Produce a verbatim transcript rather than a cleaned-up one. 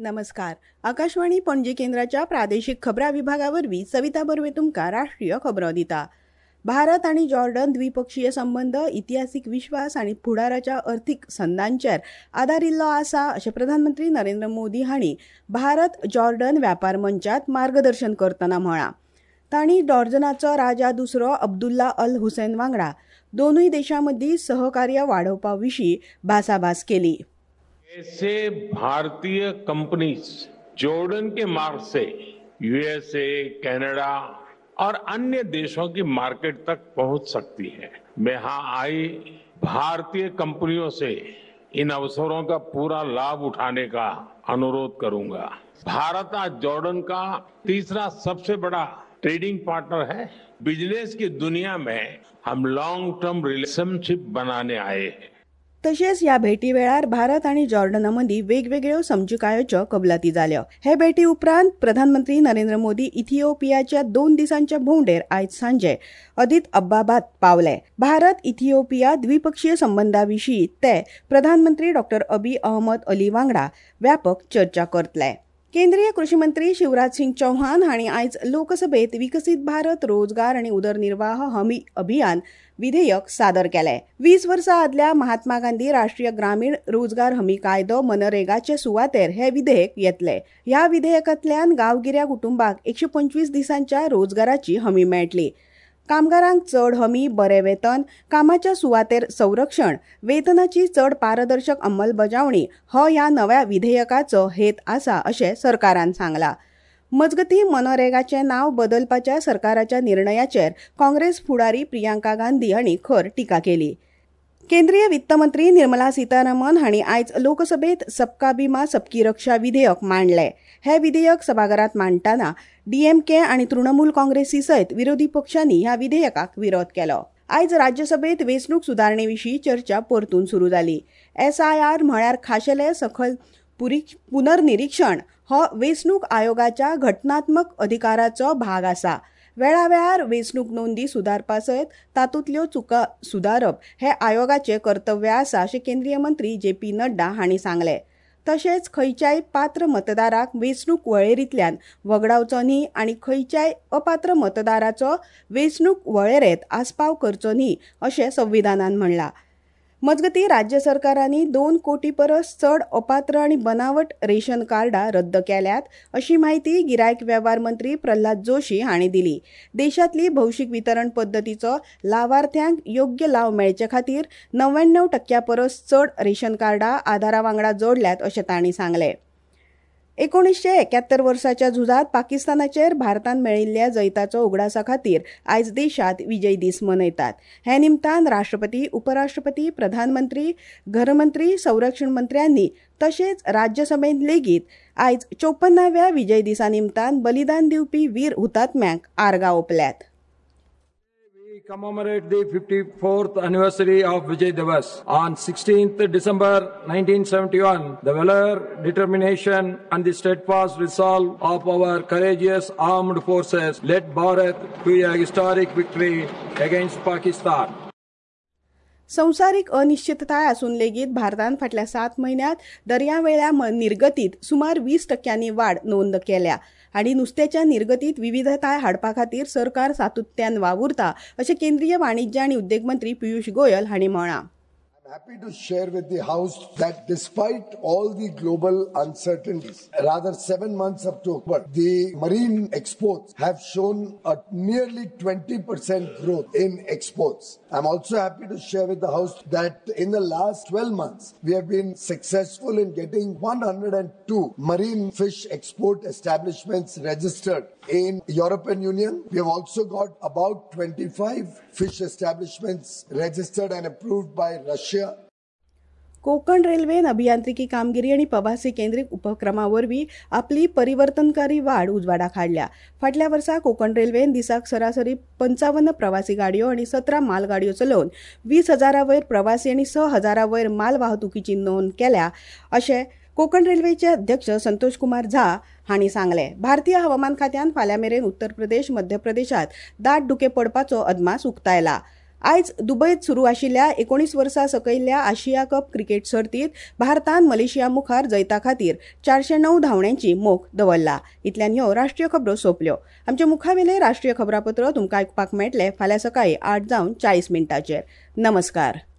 नमस्कार. आकाशवाणी पणजी केंद्राच्या प्रादेशिक खबरां विभागावरवीं सविता बर्वे तुमकां राष्ट्रीय खबरो दिता. भारत आनी जॉर्डन द्विपक्षीय संबंद इतिहासीक विश्वास आनी फुडाराच्या अर्थीक संदांचेर आदारिल्लो आसा अशें प्रधानमंत्री नरेंद्र मोदी हांणी भारत जॉर्डन व्यापार मंचात मार्गदर्शन करतना म्हळां. तांणी जॉर्डनाचो राजा दुसरो अब्दुल्ला अल हुसैन वांगडा दोनूय देशां मदीं सहकार्य वाडोवपा विशीं भासाभास केली. ऐसे भारतीय कंपनीज जॉर्डन के मार्ग से यूएसए, कनाडा और अन्य देशों की मार्केट तक पहुंच सकती है. मैं यहाँ आई भारतीय कंपनियों से इन अवसरों का पूरा लाभ उठाने का अनुरोध करूंगा. भारत आज जॉर्डन का तीसरा सबसे बड़ा ट्रेडिंग पार्टनर है. बिजनेस की दुनिया में हम लॉन्ग टर्म रिलेशनशिप बनाने आए हैं. तशेंच ह्या भेटी वेळार भारत आनी जॉर्डना मदीं वेगवेगळ्यो समजुकायोच्यो कबलाती जाल्यो. हे भेटी उपरांत प्रधानमंत्री नरेंद्र मोदी इथिओपियाच्या दोन दिसांच्या भोंवडेर आयज सांजे अदीस अबाबात पावले. भारत इथिओपिया द्विपक्षीय संबंदां विशीं ते प्रधानमंत्री डॉक्टर अबी अहमद अली वांगडा व्यापक चर्चा करतले. केंद्रीय कृषी मंत्री शिवराज सिंग चौहान हांणी आयज लोकसभेत विकसीत भारत रोजगार आनी उदरनिर्वाह हमी अभियान विधेयक सादर केलें. वीस वर्सां आदल्या महात्मा गांधी राष्ट्रीय ग्रामीण रोजगार हमी कायदो मनरेगाचे सुवातेर हे विधेयक येतले. ह्या विधेयकांतल्यान गांवगिऱ्या कुटुंबाक एकशे पंचवीस दिसांच्या रोजगाराची हमी मेळटली. कामगारांक चड हमी, बरें वेतन, कामाच्या सुवातेर संरक्षण, वेतनाची चड पारदर्शक अंमलबजावणी हो ह्या नव्या विधेयकाचो हेत आसा अशें सरकारान सांगलां. मजगतीं मनरेगाचें नांव बदलपाच्या सरकाराच्या निर्णयाचेर काँग्रेस फुडारी प्रियांका गांधी हांणी खर टिका केली. केंद्रीय वित्त मंत्री निर्मला सीतारामन हांणी आयज लोकसभेत सबका बिमा सबकी रक्षा विधेयक मांडलें. हे विधेयक सभाघरांत मांडटना डीएमके आनी तृणमूल काँग्रेसी सयत विरोधी पक्षांनी ह्या विधेयकाक विरोध केलो. आयज राज्यसभेत वेंचणूक सुदारणे विशीं चर्चा परतून सुरू जाली. एसआयआर म्हळ्यार खाशेले सखल पुनर्निरीक्षण हो वेंचणूक आयोगाच्या घटनात्मक अधिकाराचो भाग आसा. वेळावेळार वेंचणूक नोंदी सुदारपा सयत तातूंतल्यो चुका सुदारप हे आयोगाचें कर्तव्य आसा अशें केंद्रीय मंत्री जे पी नड्डा हांणी सांगलें. तशेंच खंयच्याय पात्र मतदाराक वेंचणूक वळेरींतल्यान वगडावचो न्ही आनी खंयच्याय अपात्र मतदाराचो वेंचणूक वळेरेंत आस्पाव करचो न्ही अशें संविधानान म्हणलां. मजगतीं राज्य सरकारांनी दोन कोटी परस चड अपात्र आनी बनावट रेशन कार्डां रद्द केल्यात अशी माहिती गिरायक वेव्हार मंत्री प्रल्हाद जोशी हांणी दिली. देशांतली भौशीक वितरण पद्दतीचो लावार्थ्यांक योग्य लाव मेळचे खातीर णव्याण्णव टक्क्या परस चड रेशन कार्डां आधारा वांगडा जोडल्यात अशें तांणी सांगलें. एकोणीसशे एक्यात्तर वर्साच्या झुजात पाकिस्तानाचेर भारतान मेळिल्ल्या जैताचो उगडासा खातीर आयज देशांत विजय दीस मनयतात. हे निमतान राष्ट्रपती, उपराष्ट्रपती, प्रधानमंत्री, घरमंत्री, संरक्षण मंत्र्यांनी तशेंच राज्यसभेंत लेगीत आयज चौपन्नाव्या विजय दिसा निमतान बलिदान दिवपी वीर हुतात्म्यांक आर्गां ओंपल्यात. We commemorate the fifty-fourth anniversary of Vijay Diwas. On sixteenth December nineteen seventy-one, the valor, determination and the steadfast resolve of our courageous armed forces led Bharat to a historic victory against Pakistan. संवसारीक अनिश्चितताय आसून लेगीत भारतान फाटल्या सात म्हयन्यांत दर्यावेळ्या निर्गतीत सुमार वीस टक्क्यांनी वाड नोंद केल्या आनी नुस्त्याच्या निर्गतीत विविधताय हाडपा खातीर सरकार सातत्यान वावुरता अशें केंद्रीय वाणिज्य आनी उद्देग मंत्री पियुष गोयल हांणी म्हळां. I'm happy to share with the House that despite all the global uncertainties, rather seven months up to October, the marine exports have shown a nearly twenty percent growth in exports. I'm also happy to share with the House that in the last twelve months, we have been successful in getting one hundred two marine fish export establishments registered in European Union. We have also got about twenty-five fish establishments registered and approved by Russia. Konkan रेल्वेन अभियांत्रिकी कामगिरी आनी प्रवासी केंद्रीत उपक्रमा वरवीं आपली परिवर्तनकारी वाड उजवाडाक हाडल्या. फाटल्या वर्सा कोकण रेल्वेन दिसाक सरासरी पंचावन्न प्रवासी गाडयो आनी सतरा माल गाडयो चलोवन वीस हजारा वयर प्रवासी आनी स हजारा वयर माल वाहतुकीची नोंद केल्या अशें कोकण रेल्वेचे अध्यक्ष संतोष कुमार झा हांणी सांगलें. भारतीय हवामान खात्यान फाल्यां मेरेन उत्तर प्रदेश, मध्य प्रदेशात दाट धुके पडपाचो अदमास उक्तायला. आयज दुबयत सुरू आशिल्ल्या एकोणीस वर्सां सकयल्ल्या आशिया कप क्रिकेट सर्तीत भारतान मलेशिया मुखार जैता खातीर चारशे णव धांवड्यांची मोख दवरला. इतल्यान ह्यो राष्ट्रीय खबरो सोंपल्यो. आमचे मुखावेले राष्ट्रीय खबरापत्र तुमकां आयकुपाक मेळटले फाल्यां सकाळीं आठ जावन चाळीस मिनटांचेर. नमस्कार.